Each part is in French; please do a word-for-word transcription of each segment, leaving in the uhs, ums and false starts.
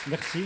Merci.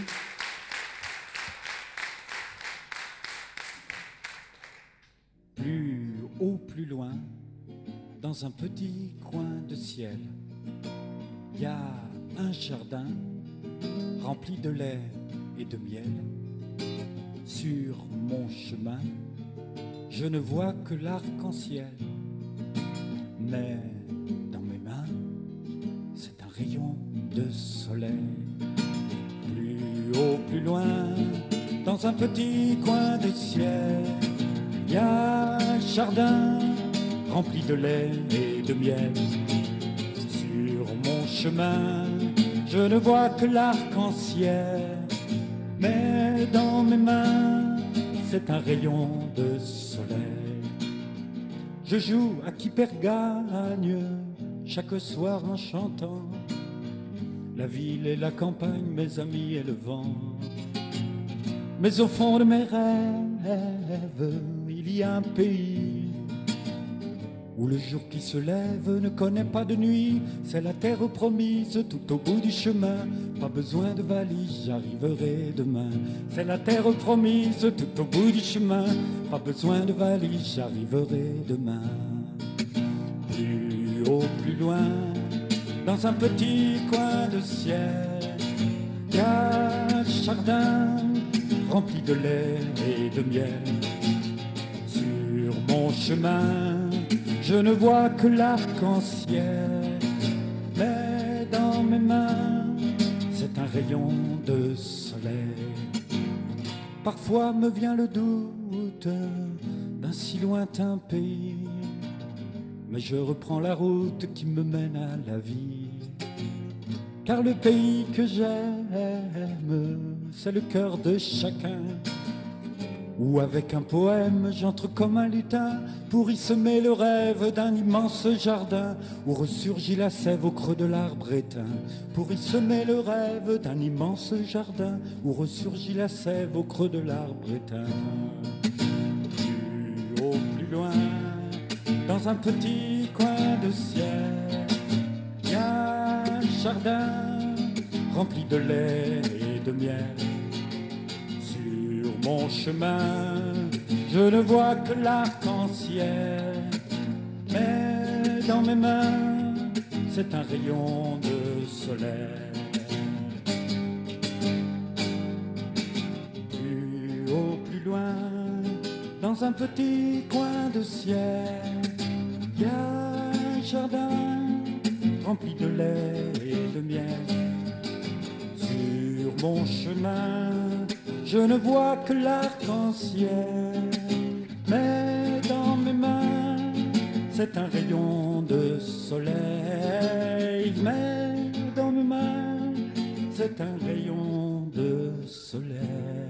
Plus haut, plus loin, dans un petit coin de ciel, il y a un jardin rempli de lait et de miel. Sur mon chemin, je ne vois que l'arc-en-ciel, mais dans mes mains, c'est un rayon de soleil. Plus haut, plus loin, dans un petit coin de ciel, il y a un jardin rempli de lait et de miel. Sur mon chemin, je ne vois que l'arc-en-ciel, mais dans mes mains, c'est un rayon de soleil. Je joue à qui perd gagne chaque soir en chantant la ville et la campagne, mes amis et le vent. Mais au fond de mes rêves, il y a un pays où le jour qui se lève ne connaît pas de nuit. C'est la terre promise tout au bout du chemin. Pas besoin de valise, j'arriverai demain. C'est la terre promise tout au bout du chemin. Pas besoin de valise, j'arriverai demain. Plus haut, plus loin, dans un petit coin de ciel, il y a un jardin rempli de lait et de miel. Sur mon chemin, je ne vois que l'arc-en-ciel, mais dans mes mains, c'est un rayon de soleil. Parfois me vient le doute d'un si lointain pays, mais je reprends la route qui me mène à la vie. Car le pays que j'aime, c'est le cœur de chacun, où avec un poème j'entre comme un lutin pour y semer le rêve d'un immense jardin, où ressurgit la sève au creux de l'arbre éteint. Pour y semer le rêve d'un immense jardin, où ressurgit la sève au creux de l'arbre éteint. Plus haut, plus loin, dans un petit coin de ciel, il y a un jardin rempli de lait et de miel. Sur mon chemin, je ne vois que l'arc-en-ciel, mais dans mes mains, c'est un rayon de soleil. Plus haut, plus loin, dans un petit coin de ciel, il y a un jardin rempli de lait et de miel. Sur mon chemin, je ne vois que l'arc-en-ciel, mais dans mes mains, c'est un rayon de soleil. Mais dans mes mains, c'est un rayon de soleil.